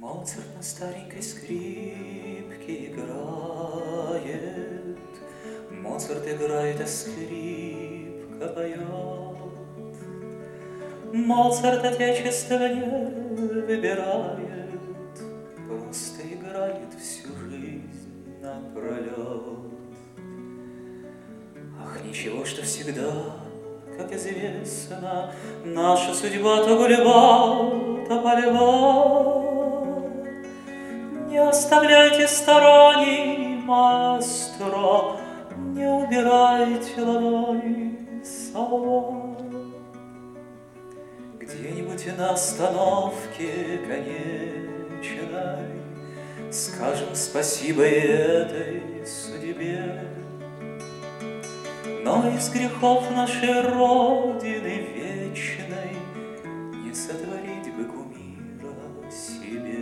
Моцарт на старенькой скрипке играет, Моцарт играет, а скрипка поет. Моцарт отечество не выбирает, Просто играет всю жизнь напролет. Ах, ничего, что всегда, как известно, наша судьба то гульба, то пальба. Не оставляйте стороний, маэстро, не убирайте ладони со лба. Где-нибудь на остановке конечной скажем спасибо этой судьбе. Но из грехов нашей Родины вечной не сотворить бы кумира себе.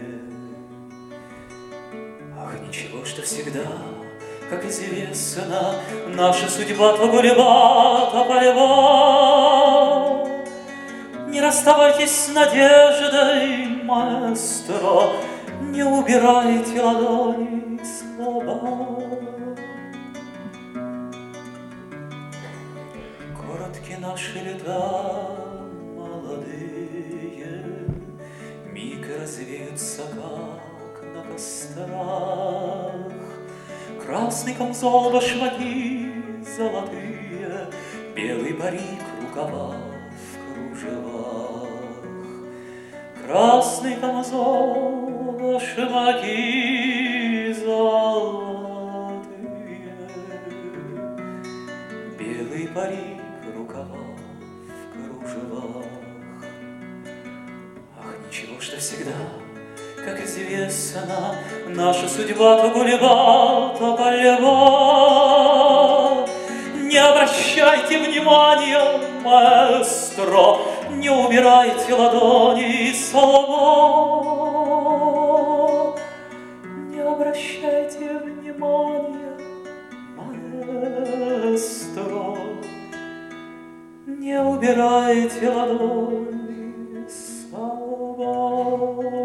Ах, ничего, что всегда, как известно, наша судьба то гульба, то пальба. Не расставайтесь с надеждой, маэстро, не убирайте ладони с лба. Коротки наши лета молодые, миг развеются, как на кострах. Красный камзол, башмаки золотые, белый парик, рукава в кружевах. Красный камзол, башмаки золотые, белый парик, рукава в кружевах. Ах, ничего, что всегда, как известно, наша судьба то гульба, то пальба. Не обращайте внимания, маэстро, не убирайте ладони со лба. Не обращайте внимания, маэстро, не убирайте ладони со лба.